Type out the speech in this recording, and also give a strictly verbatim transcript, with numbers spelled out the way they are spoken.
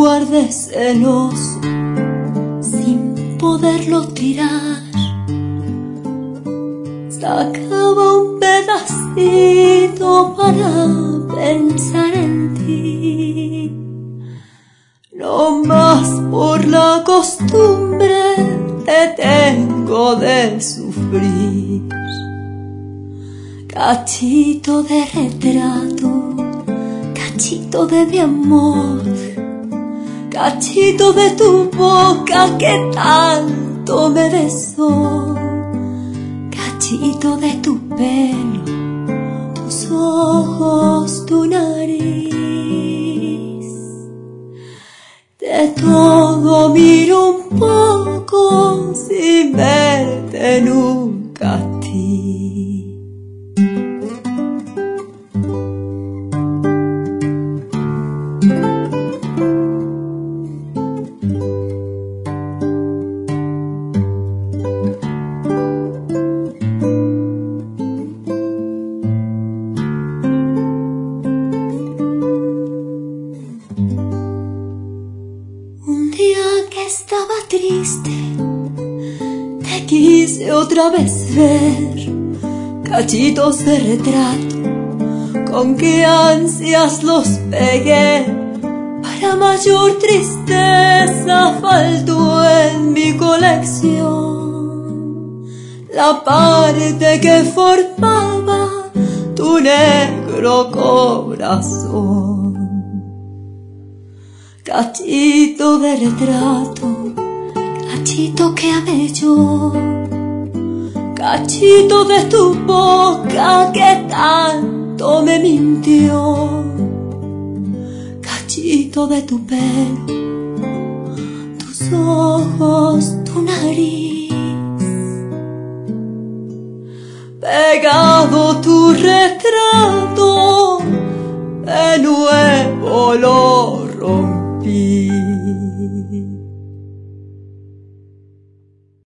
guardes celoso sin poderlo tirar. Sacaba un pedacito para pensar en ti, no más por la costumbre te tengo de sufrir. Cachito de retrato, cachito de mi amor, cachito de tu boca que tanto me besó, cachito de tu pelo, tus ojos, tu nariz. De todo miro un poco sin verte nunca a ti. Estaba triste, te quise otra vez ver, cachitos de retrato, con qué ansias los pegué. Para mayor tristeza faltó en mi colección la parte que formaba tu negro corazón. Cachito de retrato, cachito que amé yo, cachito de tu boca que tanto me mintió, cachito de tu pelo, tus ojos, tu nariz. Pegado tu retrato, de nuevo lo rompí.